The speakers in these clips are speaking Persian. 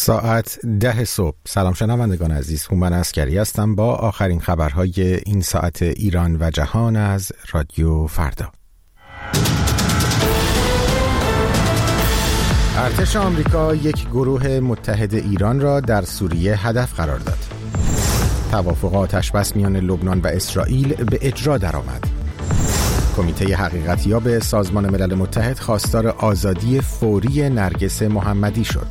ساعت 10 صبح. سلام شنوندگان عزیز، هومن عسکری هستم با آخرین خبرهای این ساعت ایران و جهان از رادیو فردا. ارتش آمریکا یک گروه متحد ایران را در سوریه هدف قرار داد. توافق آتشبس میان لبنان و اسرائیل به اجرا درآمد. کمیته حقیقتیاب سازمان ملل متحد خواستار آزادی فوری نرگس محمدی شد.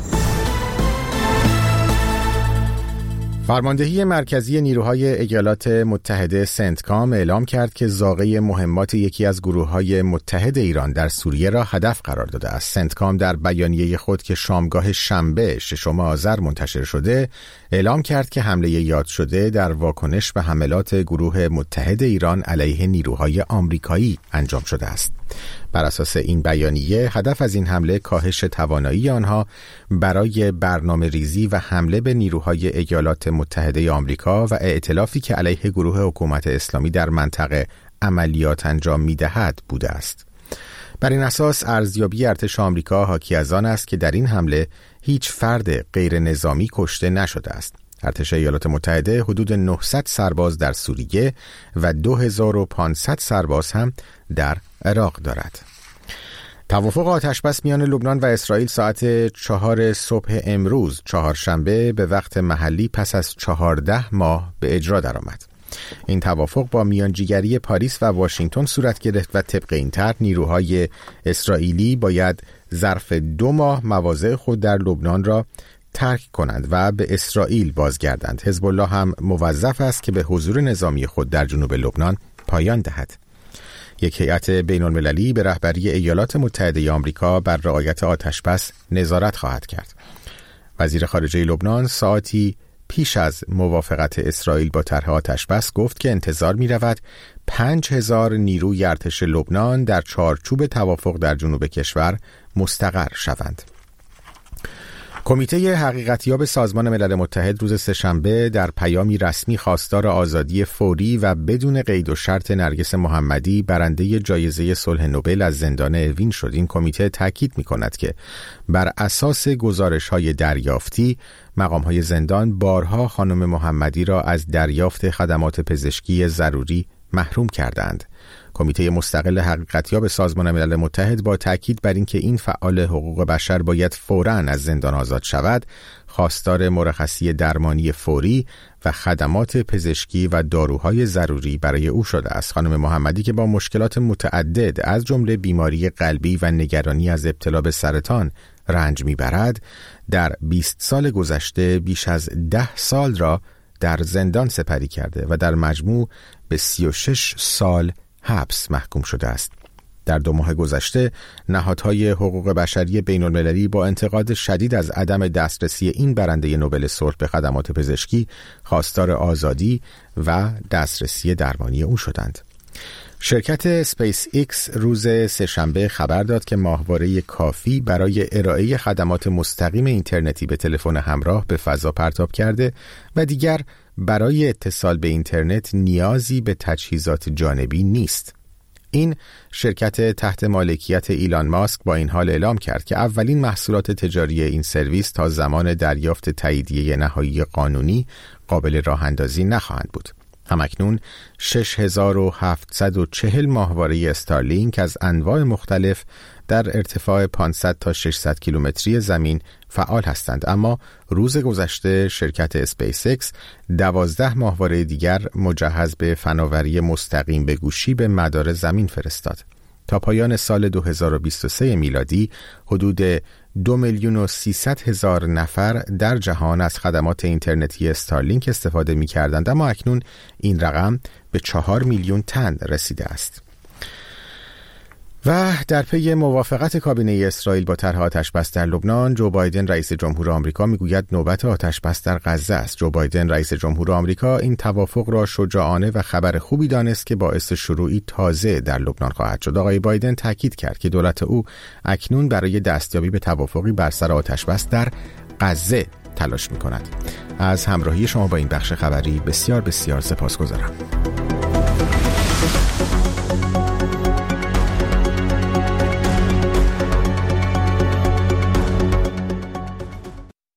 فرماندهی مرکزی نیروهای ایالات متحده سنتکام اعلام کرد که زاغه مهمات یکی از گروه‌های متحد ایران در سوریه را هدف قرار داده است. سنتکام در بیانیه خود که شامگاه شنبه 6 آذر منتشر شده، اعلام کرد که حمله یاد شده در واکنش به حملات گروه متحد ایران علیه نیروهای آمریکایی انجام شده است. بر اساس این بیانیه، هدف از این حمله کاهش توانایی آنها برای برنامه ریزی و حمله به نیروهای ایالات متحده آمریکا و ائتلافی که علیه گروه حکومت اسلامی در منطقه عملیات انجام می‌دهد بوده است. بر این اساس ارزیابی ارتش آمریکا حاکی از آن است که در این حمله هیچ فرد غیر نظامی کشته نشده است. ارتش ایالات متحده حدود 900 سرباز در سوریه و 2500 سرباز هم در عراق دارد. توافق آتشبس میان لبنان و اسرائیل ساعت 4 صبح امروز چهارشنبه به وقت محلی پس از 14 ماه به اجرا درآمد. این توافق با میانجیگری پاریس و واشنگتن صورت گرفت و طبق این طرح نیروهای اسرائیلی باید ظرف 2 ماه مواضع خود در لبنان را ترک کنند و به اسرائیل بازگردند. حزب الله هم موظف است که به حضور نظامی خود در جنوب لبنان پایان دهد. یک هیئت بین‌المللی به رهبری ایالات متحده آمریکا بر رعایت آتشبس نظارت خواهد کرد. وزیر خارجه لبنان ساعتی پیش از موافقت اسرائیل با طرح آتشبس گفت که انتظار می‌رود 5000 نیروی ارتش لبنان در چارچوب توافق در جنوب کشور مستقر شوند. کمیته حقیقتیاب سازمان ملل متحد روز سه‌شنبه در پیامی رسمی خواستار آزادی فوری و بدون قید و شرط نرگس محمدی برنده جایزه صلح نوبل از زندان اوین شد. این کمیته تاکید می‌کند که بر اساس گزارش‌های دریافتی مقام‌های زندان بارها خانم محمدی را از دریافت خدمات پزشکی ضروری محروم کردند. کمیته مستقل حقیقتیاب سازمان ملل متحد با تاکید بر اینکه این فعال حقوق بشر باید فوراً از زندان آزاد شود، خواستار مرخصی درمانی فوری و خدمات پزشکی و داروهای ضروری برای او شده است. خانم محمدی که با مشکلات متعدد از جمله بیماری قلبی و نگرانی از ابتلا به سرطان رنج میبرد، در 20 سال گذشته بیش از 10 سال را در زندان سپری کرده و در مجموع به 36 سال حبس محکوم شده است. در 2 ماه گذشته نهادهای حقوق بشری بین‌المللی با انتقاد شدید از عدم دسترسی این برنده نوبل صلح به خدمات پزشکی خواستار آزادی و دسترسی درمانی او شدند. شرکت اسپیس ایکس روز سه‌شنبه خبر داد که ماهواره کافی برای ارائه خدمات مستقیم اینترنتی به تلفن همراه به فضا پرتاب کرده و دیگر برای اتصال به اینترنت نیازی به تجهیزات جانبی نیست. این شرکت تحت مالکیت ایلان ماسک با این حال اعلام کرد که اولین محصولات تجاری این سرویس تا زمان دریافت تاییدیه نهایی قانونی قابل راه اندازی نخواهند بود. همکنون 6740 ماهواره استارلینک از انواع مختلف در ارتفاع 500 تا 600 کیلومتری زمین فعال هستند، اما روز گذشته شرکت اسپیس ایکس 12 ماهواره دیگر مجهز به فناوری مستقیم به گوشی به مدار زمین فرستاد. تا پایان سال 2023 میلادی حدود 2,300,000 نفر در جهان از خدمات اینترنتی استارلینک استفاده می کردند، اما اکنون این رقم به 4 میلیون تن رسیده است. و در پی موافقت کابینه اسرائیل با طرح آتشبس در لبنان، جو بایدن رئیس جمهور آمریکا میگوید نوبت آتشبس در غزه است. جو بایدن رئیس جمهور آمریکا این توافق را شجاعانه و خبر خوبی دانست که باعث شروعی تازه در لبنان خواهد شد. آقای بایدن تاکید کرد که دولت او اکنون برای دستیابی به توافقی بر سر آتشبس در غزه تلاش می‌کند. از همراهی شما با این بخش خبری بسیار بسیار سپاسگزارم.